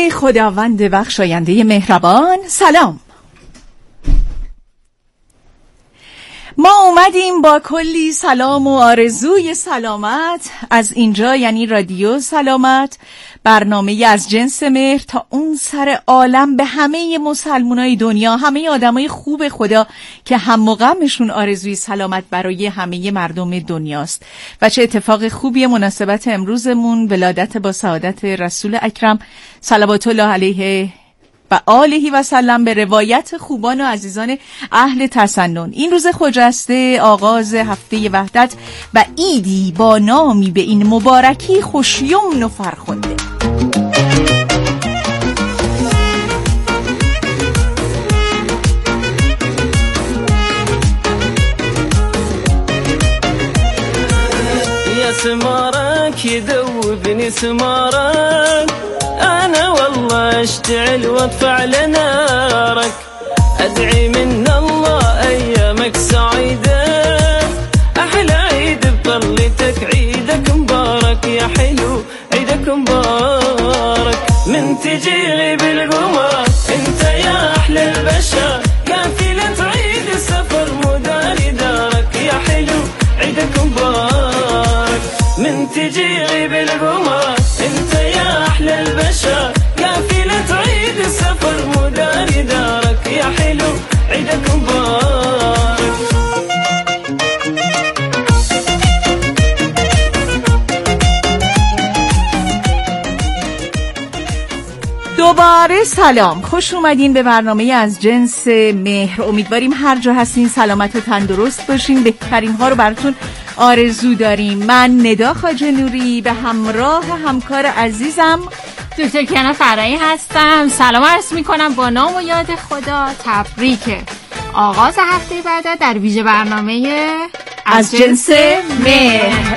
خداوند بخشاینده مهربان، سلام. ما اومدیم با کلی سلام و آرزوی سلامت از اینجا، یعنی رادیو سلامت، برنامه از جنس مهر تا اون سر عالم، به همه مسلمانای دنیا، همه آدمای خوب خدا که هم و غمشون آرزوی سلامت برای همه مردم دنیاست. و چه اتفاق خوبیه مناسبت امروزمون، ولادت با سعادت رسول اکرم صلوات الله علیه و آله و سلم، به روایت خوبان و عزیزان اهل تسنن. این روز خجسته، آغاز هفته وحدت و عیدی با نامی به این مبارکی خوشیمن و فرخنده. يا سمارك يذوبني سمارك، أنا والله أشتعل وأدفع لنارك، أدعي من الله أيامك سعيدة، أحلى عيد بطلتك، عيدك مبارك يا حلو، عيدك مبارك. من تجيلي بالقمر أنت يا أحلى البشر، كافلة عيد السفر مداري دارك يا حلو، عيدك مبارك. من تجيلي بالقمر أنت يا أحلى البشر، كافلة عيد السفر مداري دارك يا حلو، عيدك مبارك. دوباره سلام، خوش اومدین به برنامه از جنس مهر. امیدواریم هر جا هستین سلامت و تندرست باشین. بهترین ها رو براتون آرزو داریم. من ندا خواجه نوری به همراه همکار عزیزم دکتر کیانا فرایی هستم. سلام عرض میکنم با نام و یاد خدا. تبریک آغاز هفته بعد در ویژه برنامه از جنس مهر.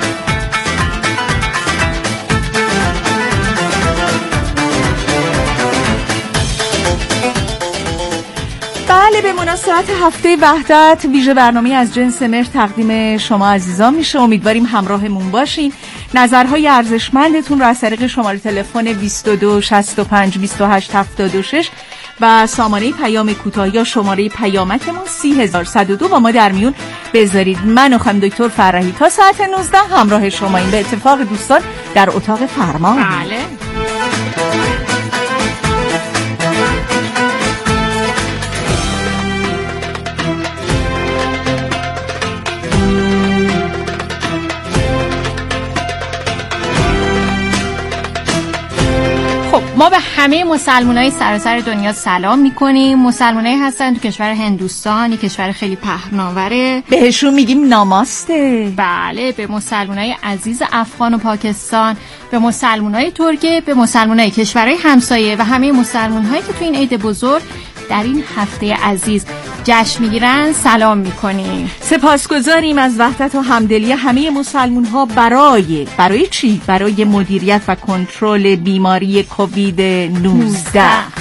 بله، به مناسبت هفته وحدت ویژه برنامه از جنس مهر تقدیم شما عزیزان میشه. امیدواریم همراهمون باشین. نظرهای ارزشمندتون رو از طریق شماره تلفن 22 65 28 76 و سامانه پیام کوتاه یا شماره پیامکمون 30102 با ما در میون بذارید. من و خانم دکتر فرحی تا ساعت 19 همراه شما این به اتفاق دوستان در اتاق فرمان. بله. ما به همه مسلمانای سراسر دنیا سلام میکنیم. مسلمانایی هستن تو کشور هندوستان، یک کشور خیلی پهناوره، بهشون میگیم ناماسته. بله، به مسلمانای عزیز افغان و پاکستان، به مسلمانای ترکیه، به مسلمانای کشورهای همسایه و همه مسلمانهایی که تو این عید بزرگ در این هفته عزیز جشن میگیرن سلام میکنیم. سپاسگزاریم از وحدت و همدلی همه مسلمان ها برای چی؟ برای مدیریت و کنترل بیماری کووید 19.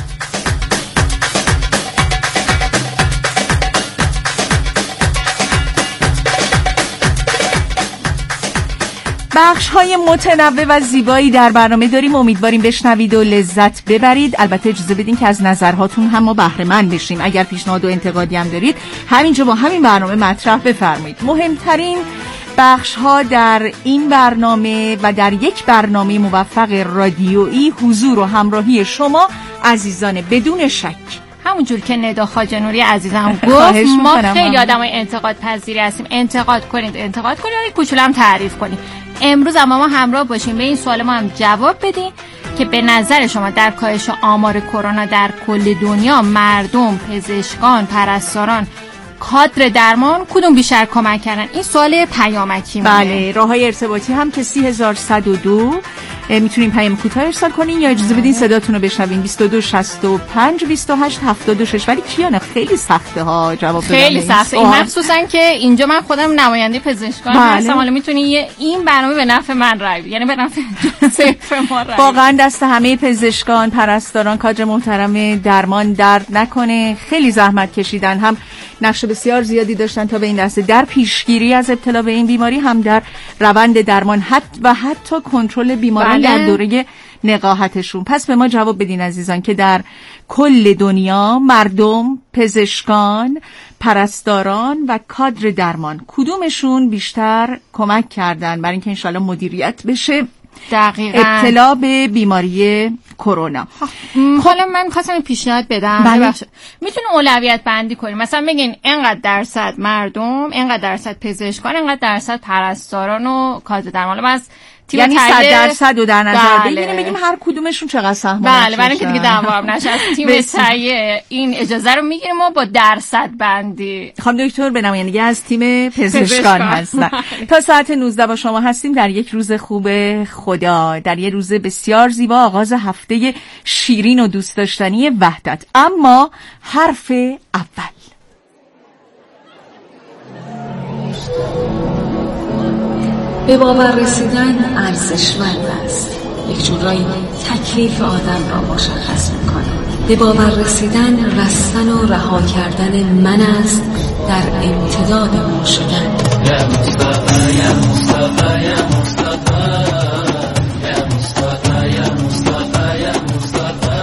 بخش‌های متنوع و زیبایی در برنامه داریم. امیدواریم بشنوید و لذت ببرید. البته اجازه بدین که از نظرهاتون هم ما بهره مند بشیم. اگر پیشنهاد و انتقادی هم دارید همینجا با همین برنامه مطرح بفرمایید. مهمترین بخش‌ها در این برنامه و در یک برنامه موفق رادیویی حضور و همراهی شما عزیزان بدون شک. همونجور که ندا خواجه نوری عزیزم گفت ما خیلی آدمای انتقاد پذیری هستیم. انتقاد کنید، کوچولم تعریف کنید. امروز اما ما همراه باشیم، به این سوال ما هم جواب بدین که به نظر شما در کاهش آمار کرونا در کل دنیا مردم، پزشکان، پرستاران، کادر درمان کدوم بیشتر کمک کردن؟ این سوال پیامکی مونه. بله، راههای ارتباطی هم که 30102 میتونین پیام کوتاه ارسال کنین یا اجازه بدین صداتون رو بشنوین 22 65 28 76. ولی کیانه خیلی سخته ها جواب دادن. خیلی سخته، این مخصوصا که اینجا من خودم نماینده پزشکان هستم. حالا میتونی این برنامه به نفع من رای بده، یعنی به نفع ما رای. واقعا دست همه پزشکان، پرستاران، کادر محترم درمان درد نکنه. خیلی زحمت کشیدن، هم نقش بسیار زیادی داشتن تا به این دسته در پیشگیری از ابتلا به این بیماری، هم در روند درمان و حتی کنترل بیماری حداقل در دوره نقاهتشون. پس به ما جواب بدین عزیزان که در کل دنیا مردم، پزشکان، پرستاران و کادر درمان کدومشون بیشتر کمک کردن برای اینکه انشالله مدیریت بشه دقیقاً ابتلا به بیماری کرونا؟ حالا من خواستم پیشنهاد بدم. میتونیم اولویت بندی کنیم، مثلا بگین اینقدر درصد مردم، اینقدر درصد پزشکان، اینقدر درصد پرستاران و کادر درمان. بس یعنی 100% رو در نظر بگیریم، بگیم هر کدومشون چقدر سهم داشتن. بله، برای اینکه دیگه دعوام نشه از تیم سعی این اجازه رو میگیریم و با درصد بندی. خانم دکتر بنمایان دیگه از تیم پزشکان هستن. تا ساعت 19 با شما هستیم در یک روز خوب خدا، در یک روز بسیار زیبا، آغاز هفته شیرین و دوست داشتنی وحدت. اما حرف اول، به باور رسیدن ارزشمند است. یک جورایی تکلیف آدم را مشخص می‌کند. به باور رسیدن رستن و رها کردن من است در امتداد ما شدن. یا مصطفی یا مصطفی یا مصطفی یا مصطفی یا مصطفی یا مصطفی.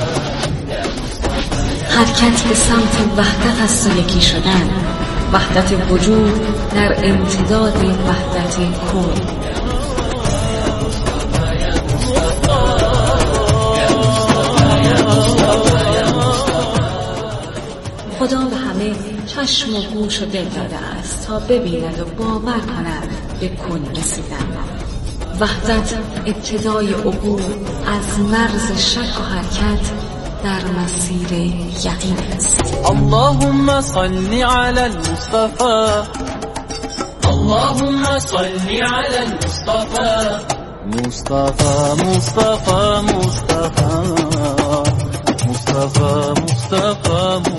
حرکت به سمت وحدت است و یکی شدن، وحدت وجود در امتداد وحدت کون. خدا به همه چشم و گوش و دل داده است تا ببیند و باور کند به کون رسیدن. وحدت ابتدای عبور از مرز شک و حرکت در مسیر یقین است. اللهم صل على المصطفى، اللهم صل على المصطفى، مصطفى مصطفى مصطفى مصطفى مصطفى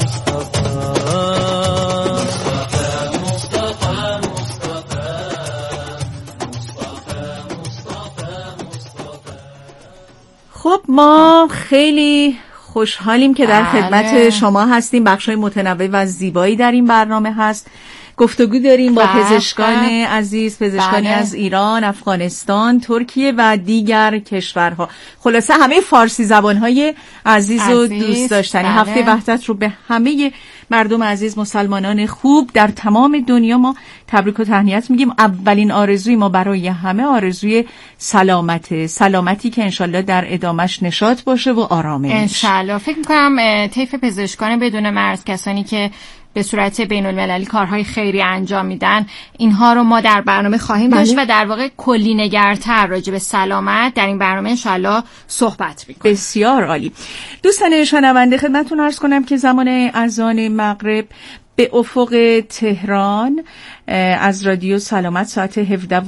خب ما خیلی خوشحالیم که در خدمت شما هستیم. بخشای متنوع و زیبایی در این برنامه هست. گفتگو داریم با پزشکان عزیز، پزشکانی از ایران، افغانستان، ترکیه و دیگر کشورها. خلاصه همه فارسی زبانهای عزیز و دوست داشتنی. هفته وحدت رو به همه مردم عزیز، مسلمانان خوب در تمام دنیا ما تبریک و تهنیت میگیم. اولین آرزوی ما برای همه آرزوی سلامتی که انشالله در ادامش نشاط باشه و آرامش انشالله. فکر میکنم طیف پزشکان بدون مرز، کسانی که به صورت بین المللی کارهای خیری انجام میدن، اینها رو ما در برنامه خواهیم داشت و در واقع کلی نگرتر راجع به سلامت در این برنامه انشالله صحبت میکنیم. بسیار عالی. دوستان شنونده خدمتتون عرض کنم که زمان اذان مغرب به افق تهران از رادیو سلامت ساعت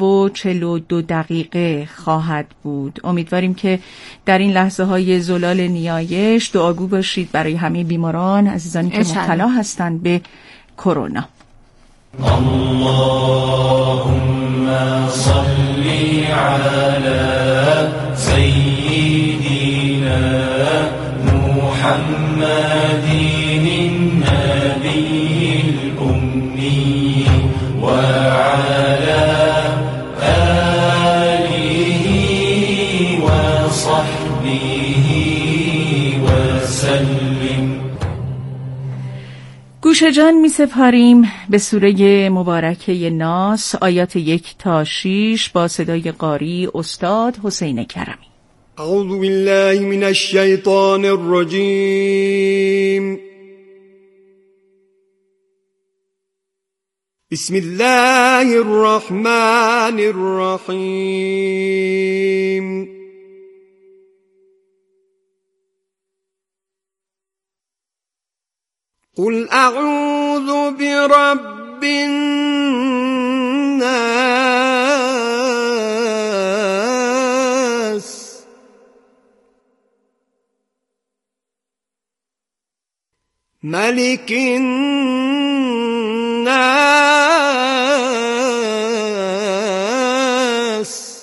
17:42 خواهد بود. امیدواریم که در این لحظه های زلال نیایش دعاگو باشید برای همه بیماران عزیزانی که مبتلا هستند به کرونا. اللهم صل علی سیدنا محمد النبی الأمی وعلى آله وصحبه وسلم. گوش جان می سپاریم به سوره مبارکه ناس، آیات 1 تا 6 با صدای قاری استاد حسین کرمی. اعوذ بالله من الشیطان الرجیم. بسم الله الرحمن الرحیم. قل اعوذ برب الناس ملك الناس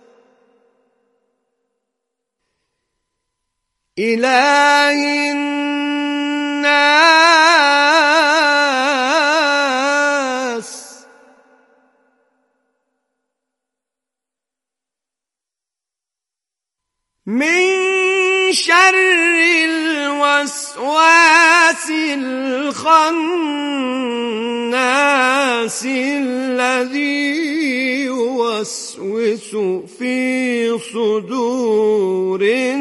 إله الناس من شر الوسواس الخناس الذي يوسوس في صدور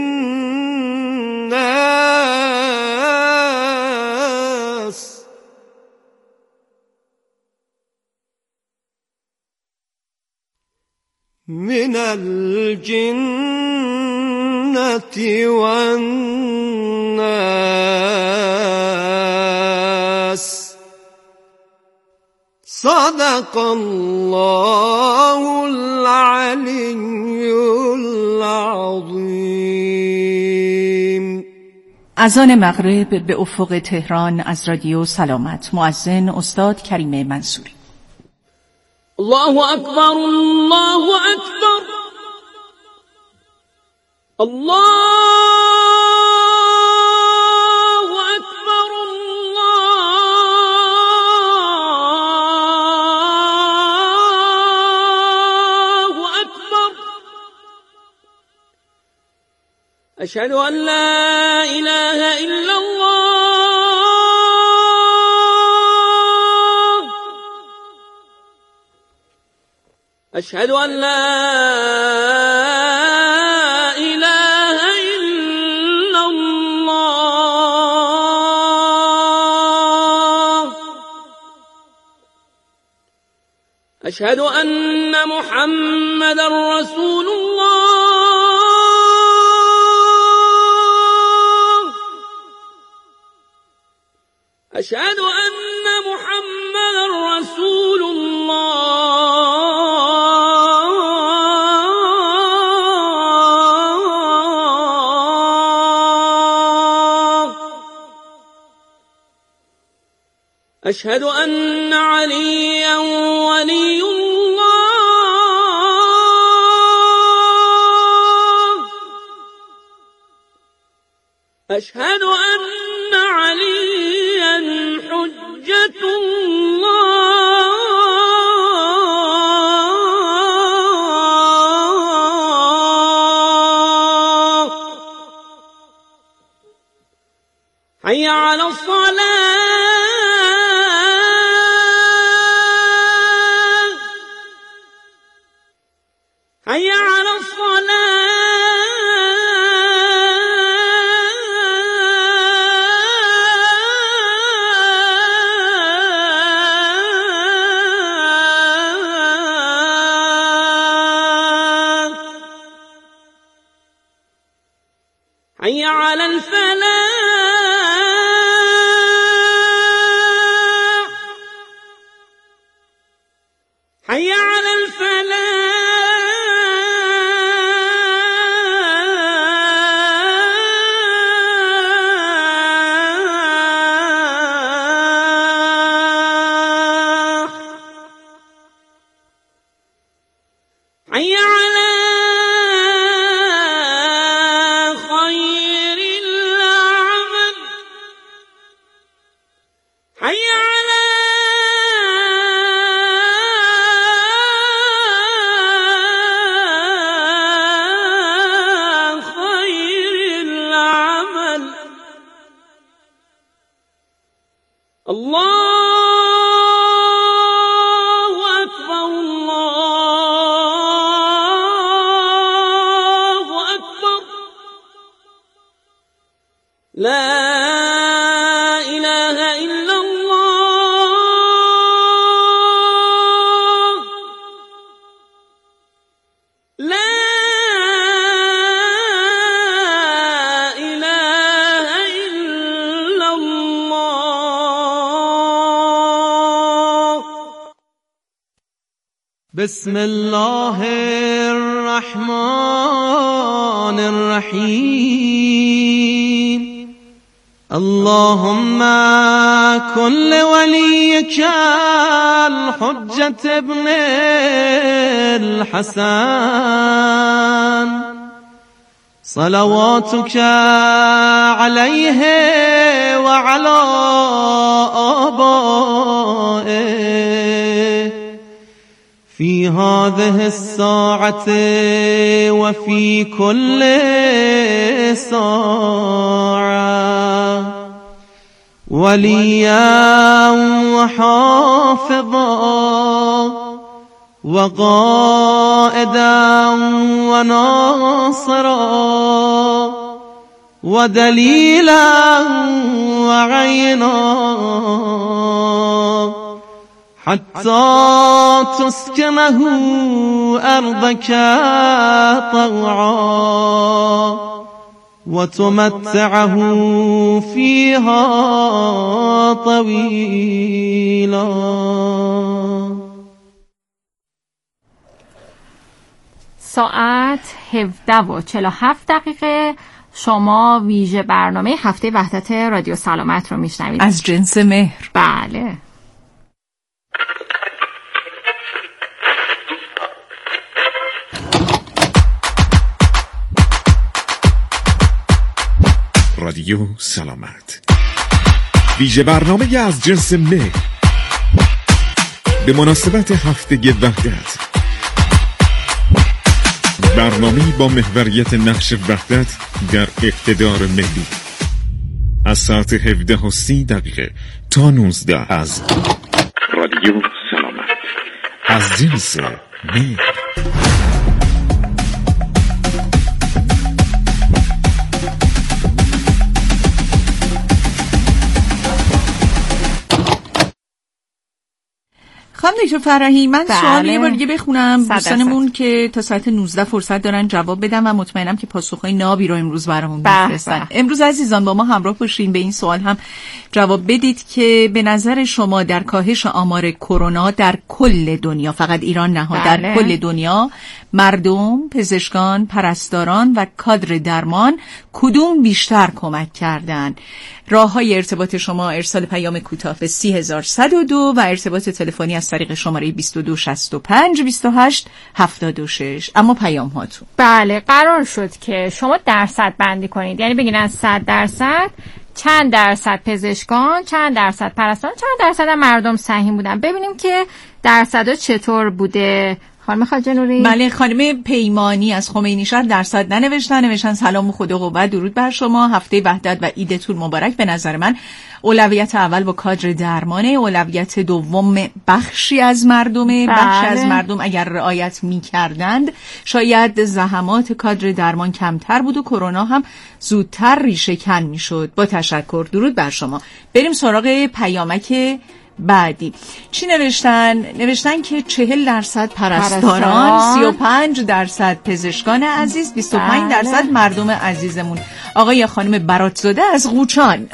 الناس من الجنة والناس. صدق الله العلي العظیم. اذان مغرب به افق تهران از رادیو سلامت. مؤذن استاد کریم منصوری. الله اکبر، الله اکبر، الله اکبر، الله اکبر. اشهد ان لا اله الا الله، أشهد أن لا إله إلا الله، أشهد أن محمدا رسول الله، أشهد أن محمدا رسول الله. أشهد أن عليا ولي الله، أشهد أن عليا حجة الله. حي على الصلاة، حي على الصلاة، حي على الفلاح، حي على الفلاح. حي على خير العمل، حي على خير العمل. الله أكبر، الله أكبر، لا إله إلا الله، لا إله إلا الله. بسم الله الرحمن الرحيم. اللهم كن لوليك الحجة ابن الحسن صلواتك عليه وعلى آبائه في هذه الساعة وفي كل ساعة وليا وحافظا وقائدا وناصرا ودليلا وعينا حتى تسكنه أرضك طوعا وتمتعه فيها طويلا. ساعت 17:47 شما ویژه برنامه هفته وحدت رادیو سلامت رو میشنوید از جنس مهر. بله. رادیو سلامت، ویژه برنامه از جنس مهر به مناسبت هفته وحدت. برنامه‌ای با محوریت نقش وحدت در اقتدار ملی از ساعت 17:30 تا 19 از رادیو سلامت از جنس مهر. خانم دکتر فرحی، من سوال یه بار دیگه بخونم. دوستانمون که تا ساعت 19 فرصت دارن جواب بدن و مطمئنم که پاسخهای نابی رو امروز برامون میفرستن. امروز عزیزان با ما همراه باشین، به این سوال هم جواب بدید که به نظر شما در کاهش آمار کرونا در کل دنیا، فقط ایران نه، در کل دنیا مردم، پزشکان، پرستاران و کادر درمان کدوم بیشتر کمک کردن؟ راه‌های ارتباط شما ارسال پیام کوتاه به 30102 و ارتباط تلفنی از طریق شماره 2265 28 76. اما پیام هاتون. بله، قرار شد که شما درصد بندی کنید، یعنی بگین از 100% چند درصد پزشکان، چند درصد پرستاران، چند درصد مردم سهیم بودن. ببینیم که درصدها چطور بوده. خانم خواجه نوری؟ بله، خانم پیمانی از خمینی شهر درصد نوشتن سلام و خدا قوت، درود بر شما، هفته وحدت و عیدتون مبارک. به نظر من اولویت اول با کادر درمانه، اولویت دوم بخشی از مردمه. بخشی از مردم اگر رعایت می‌کردند شاید زحمات کادر درمان کمتر بود و کرونا هم زودتر ریشه کن می‌شد. با تشکر، درود بر شما. بریم سراغ پیامک بعدی. چی نوشتن که 40% پرستاران، 35% پزشکان عزیز، 25% مردم عزیزمون. آقای یا خانم براتزاده از قوچان.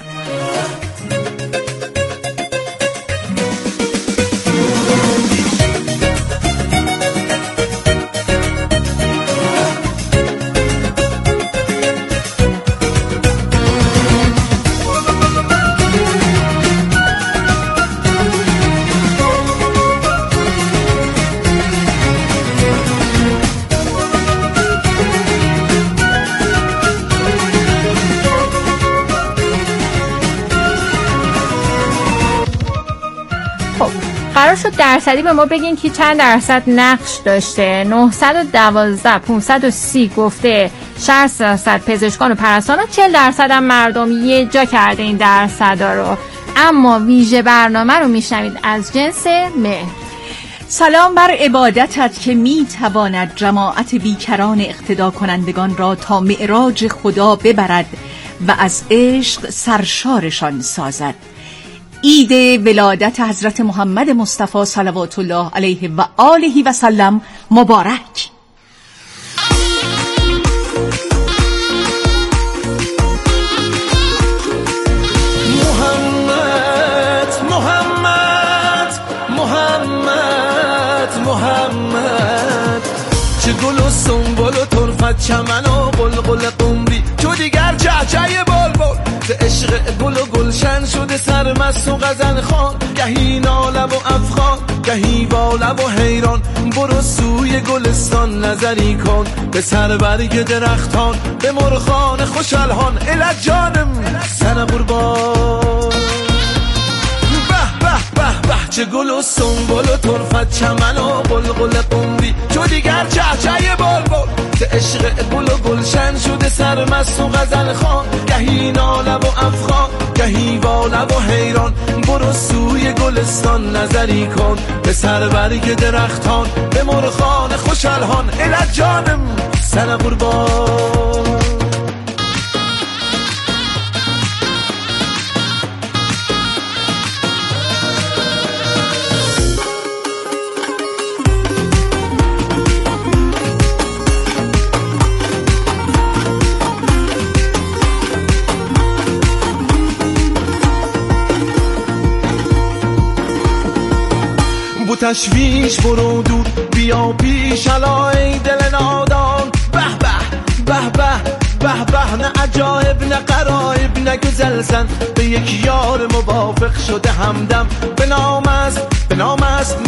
قرار شد درصدی به ما بگین که چند درصد نقش داشته. 912 530 گفته 60% پزشکان و پرستاران، 40% هم مردم. یه جا کرده این درصدا رو. اما ویژه برنامه رو میشنوید از جنس مهر. سلام بر عبادتت که میتواند جماعت بیکران اقتدا کنندگان را تا معراج خدا ببرد و از عشق سرشارشان سازد. عید ولادت حضرت محمد مصطفی صلوات الله علیه و آله و سلم مبارک. محمد محمد محمد محمد، چه گل و سنبل و طرفت چمن و قلقل قمری، تو دیگر چهچه بلبل ز عشق گل و گلشن شده سرمست و غزل خوان، گهی ناله و افغان گهی با لب و حیران. برو سوی گلستان نظری کن به سر برگ درختان، به مرغان خوش الحان الک جانم سر قربان. به به به به به چه گل و سنبل و طرفت چمن و قلقل قمری چو دیگر چهچه بلبل ز عشق گل و گلشن شده سرمست و غزل خوان گهی ناله و افغان گهی واله و حیران برو سوی گلستان نظری کن به سربرگ درختان به مرغان خوش الحان الهی جانم سر قربان تشویش برو دور بیا پیش علای دل نادان به به به به به به نه عجایب نه قرایب نه گزلزن به یک یار موافق شده همدم به نام است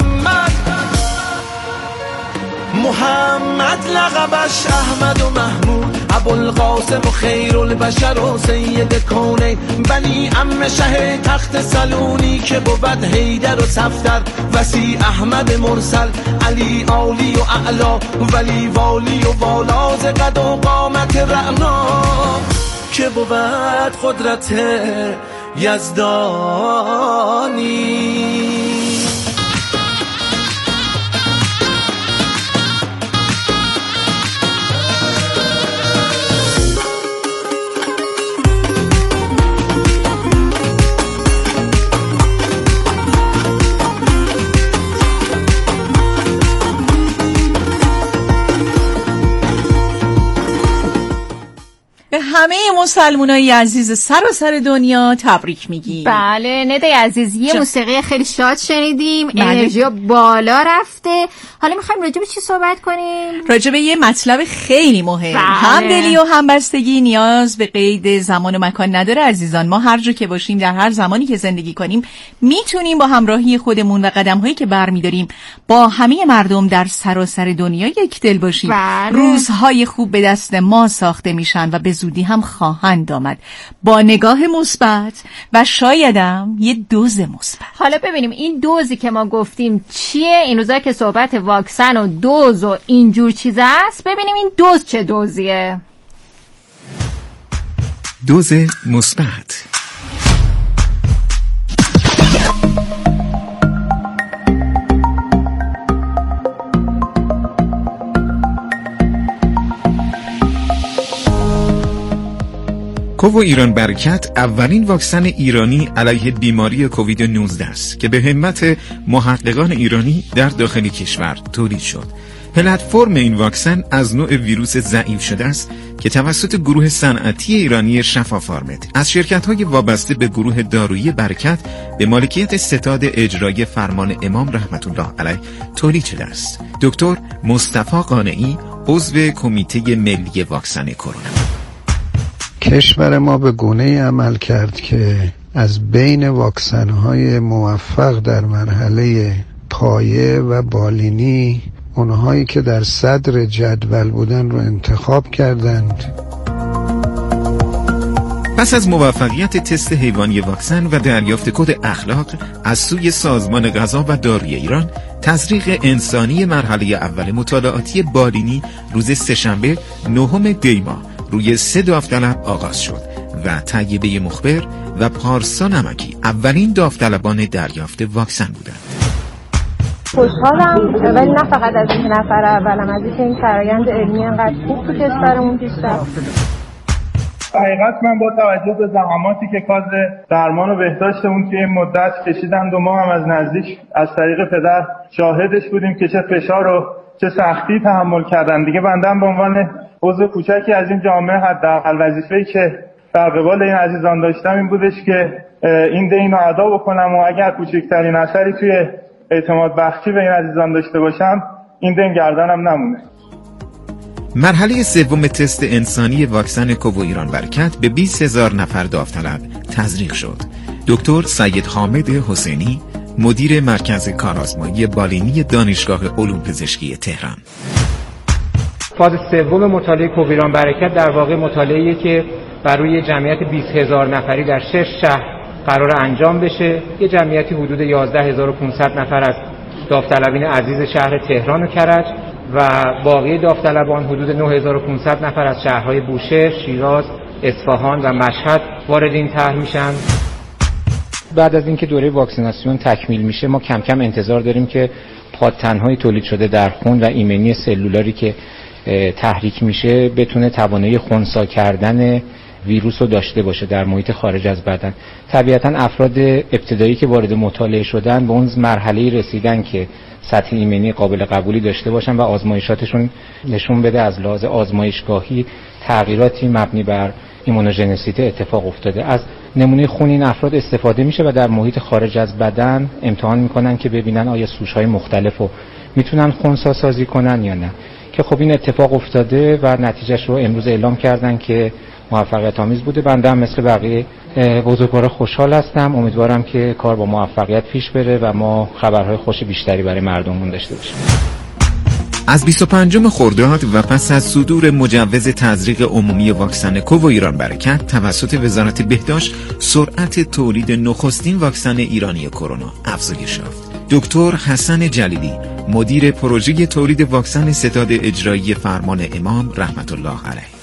محمد لقبش احمد و محمود ابوالقاسم و خیرالبشر و سید کونه بنی عم شه تخت سلونی که بود حیدر و صفدر وسی احمد مرسل علی عالی و اعلا ولی والی و والا ز قد و قامت رعنا که بود قدرت یزدانی. به همه مسلمانای عزیز سراسر دنیا تبریک میگیم. بله نده عزیز یه موسیقی خیلی شاد شنیدیم، انرژی بالا رفته. حالا میخوایم راجع به چی صحبت کنیم؟ راجع به یه مطلب خیلی مهم. بله. هم دلی و هم بستگی نیاز به قید زمان و مکان نداره عزیزان. ما هر جا که باشیم در هر زمانی که زندگی کنیم میتونیم با همراهی خودمون و قدم‌هایی که برمی‌داریم با همه مردم در سراسر دنیا یک دل باشیم. بله. روزهای خوب به دست ما ساخته میشن و به زودی هم خواهند آمد با نگاه مثبت و شایدم یه دوز مثبت. حالا ببینیم این دوزی که ما گفتیم چیه؟ این روزا که صحبت واکسن و دوز و اینجور چیز است، ببینیم این دوز چه دوزیه. دوز مثبت. کوو ایران برکت اولین واکسن ایرانی علیه بیماری کووید 19 است که به همت محققان ایرانی در داخل کشور تولید شد. پلتفرم این واکسن از نوع ویروس ضعیف شده است که توسط گروه صنعتی ایرانی شفافارمد از شرکت‌های وابسته به گروه دارویی برکت به مالکیت ستاد اجرایی فرمان امام رحمت الله علیه تولید شده است. دکتر مصطفی قانعی عضو کمیته ملی واکسن کرونا. کشور ما به گونه‌ای عمل کرد که از بین واکسن‌های موفق در مرحله پایه و بالینی اونهایی که در صدر جدول بودن رو انتخاب کردند. پس از موفقیت تست حیوانی واکسن و دریافت کد اخلاق از سوی سازمان غذا و داروی ایران، تزریق انسانی مرحله اول مطالعاتی بالینی روز سه‌شنبه 9 دی ماه روی 3 داوطلب آغاز شد و طیبه مخبر و پارسا نمکی اولین داوطلبان دریافت واکسن بودند. خوشحالم ولی نه فقط از این نفر اولم، از اینکه این فرآیند علمی انقدر خوب تو کشورمون پیش رفت. حقیقت من با توجه به زحماتی که کار درمان و بهداشتمون توی این مدت کشیدند و ما هم از نزدیک از طریق پدر شاهدش بودیم که چه فشار و چه سختی تحمل کردن. دیگه بندم به عنوان عضو کوچکی از این جامعه حداقل وظیفه‌ای که در قبال این عزیزان داشتم این بودش که این دین رو ادا بکنم و اگر کوچکترین اثری توی اعتماد بخشی به این عزیزان داشته باشم این دین گردنم نمونه. مرحله سوم تست انسانی واکسن کوو ایران برکت به 20,000 نفر داوطلب تزریق شد. دکتر سید حامد حسینی مدیر مرکز کارآزمایی بالینی دانشگاه علوم پزشکی تهران. فاز سوم مطالعه کوو ایران برکت در واقع مطالعه‌ایه که بر روی جمعیت 20,000 نفری در 6 شهر قرار انجام بشه. یه جمعیتی حدود 11500 نفر از داوطلبین عزیز شهر تهران و کرج و باقی داوطلبان حدود 9500 نفر از شهرهای بوشهر، شیراز، اصفهان و مشهد وارد این طرح میشن. بعد از اینکه دوره واکسیناسیون تکمیل میشه ما کم کم انتظار داریم که پادتن‌های تولید شده در خون و ایمنی سلولاری که تحریک میشه بتونه توانایی خنثی کردن ویروس رو داشته باشه در محیط خارج از بدن. طبیعتاً افراد ابتدایی که وارد مطالعه شدن به اون مرحله رسیدن که سطح ایمنی قابل قبولی داشته باشن و آزمایشاتشون نشون بده از لحاظ آزمایشگاهی تغییراتی مبنی بر ایمونوژنسیته اتفاق افتاده. از نمونه خون این افراد استفاده میشه و در محیط خارج از بدن امتحان میکنن که ببینن آیا سوشهای مختلفو میتونن خنثی سازی کنن یا نه، که خب این اتفاق افتاده و نتیجهش رو امروز اعلام کردن که موفقیت آمیز بوده. بنده هم مثل بقیه بزرگوارا خوشحال هستم. امیدوارم که کار با موفقیت پیش بره و ما خبرهای خوش بیشتری برای مردممون داشته باشیم. از 25 خرداد و پس از صدور مجوز تزریق عمومی واکسن کوویران برکت توسط وزارت بهداشت، سرعت تولید نخستین واکسن ایرانی کرونا افزایش یافت. دکتر حسن جلیلی، مدیر پروژه تولید واکسن ستاد اجرایی فرمان امام رحمت الله علیه،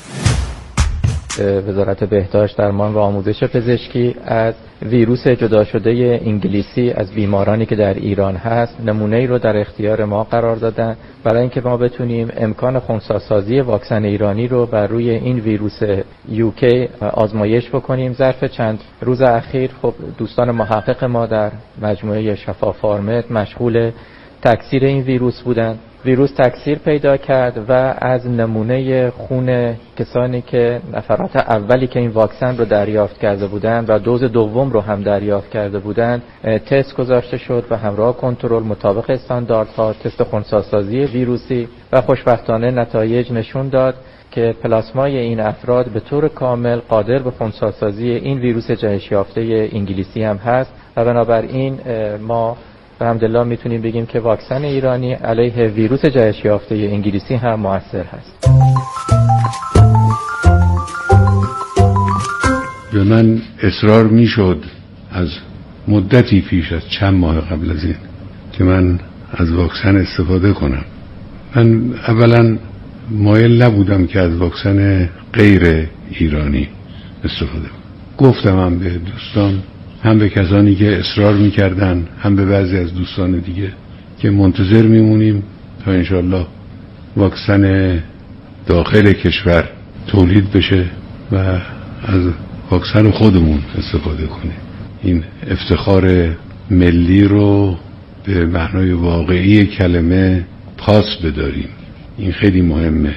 وزارت بهداشت، درمان و آموزش پزشکی از ویروس جدا شده انگلیسی از بیمارانی که در ایران هست نمونه‌ای رو در اختیار ما قرار دادن برای اینکه ما بتونیم امکان خنثی‌سازی واکسن ایرانی رو بر روی این ویروس یوکی آزمایش بکنیم. ظرف چند روز اخیر خب دوستان محقق ما در مجموعه شفا فارمت مشغول تکثیر این ویروس بودند. ویروس تکثیر پیدا کرد و از نمونه خون کسانی که نفرات اولی که این واکسن رو دریافت کرده بودند و دوز دوم رو هم دریافت کرده بودند تست گذاشته شد و همراه کنترل مطابق استانداردها تست خنثی‌سازی ویروسی و خوشبختانه نتایج نشون داد که پلاسمای این افراد به طور کامل قادر به خنثی‌سازی این ویروس جهش یافته انگلیسی هم هست و بنابراین ما به حمدالله میتونیم بگیم که واکسن ایرانی علیه ویروس جهش یافته انگلیسی هم مؤثر هست. به من اصرار میشد از مدتی پیش، از چند ماه قبل از این، که من از واکسن استفاده کنم. من اولا مایل نبودم که از واکسن غیر ایرانی استفاده کنم. گفتم هم به دوستان، هم به کسانی که اصرار میکردن، هم به بعضی از دوستان دیگه که منتظر میمونیم تا انشالله واکسن داخل کشور تولید بشه و از واکسن خودمون استفاده کنیم. این افتخار ملی رو به معنای واقعی کلمه پاس بداریم. این خیلی مهمه.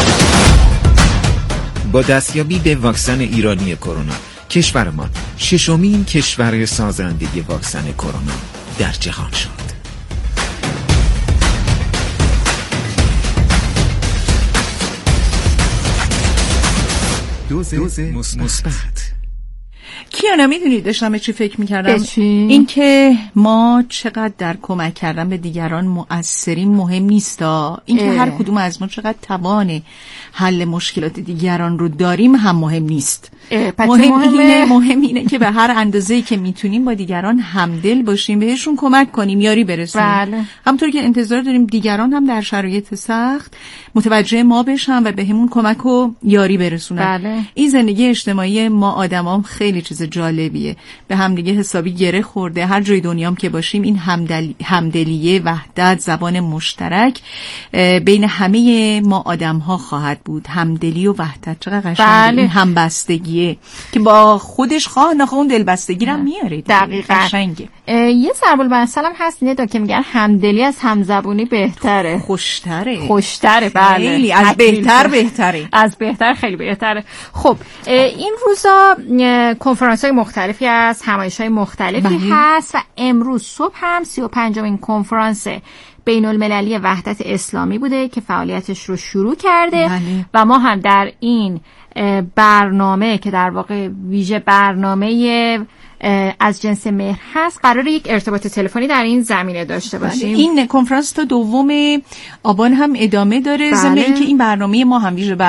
با دستیابی به واکسن ایرانی کرونا کشورمان ششمین کشور سازنده واکسن کرونا در جهان شد. دوز مثبت. کیانا میدونید داشتم چی فکر میکردم؟ این که ما چقدر در کمک کردن به دیگران مؤثریم مهم نیست، این که هر کدوم از ما چقدر توان حل مشکلات دیگران رو داریم هم مهم نیست. مهم اینه که به هر اندازه‌ای که میتونیم با دیگران همدل باشیم، بهشون کمک کنیم، یاری برسونیم. بله. همونطور که انتظار داریم دیگران هم در شرایط سخت متوجه ما بشن و بهمون کمک و یاری برسونن. بله. این زندگی اجتماعی ما آدمام خیلی چیز جالبیه، به هم دیگه حسابی گره خورده. هر جای دنیام که باشیم این همدلیه، وحدت، زبان مشترک بین همه ما آدم‌ها خواهد بود. همدلی و وحدت چقدر قشنگه. این همبستگیه که با خودش خواه نخواه اون دلبستگی رو میاره. دقیقاً قشنگه. یه ضرب المثل هم هست ندا که میگن همدلی از همزبونی بهتره، خوشتره. بله، خیلی از بهتره. از بهتر خیلی بهتره. خب این روزا کنفرانس‌های مختلفی هست، همایش‌های مختلفی هست و امروز صبح هم 35مین کنفرانس بین‌المللی وحدت اسلامی بوده که فعالیتش رو شروع کرده. و ما هم در این برنامه که در واقع ویژه برنامه از جنس مهر هست قراره یک ارتباط تلفنی در این زمینه داشته باشیم. این کنفرانس تا 2 آبان هم ادامه داره. ضمن اینکه این برنامه ما هم ویژه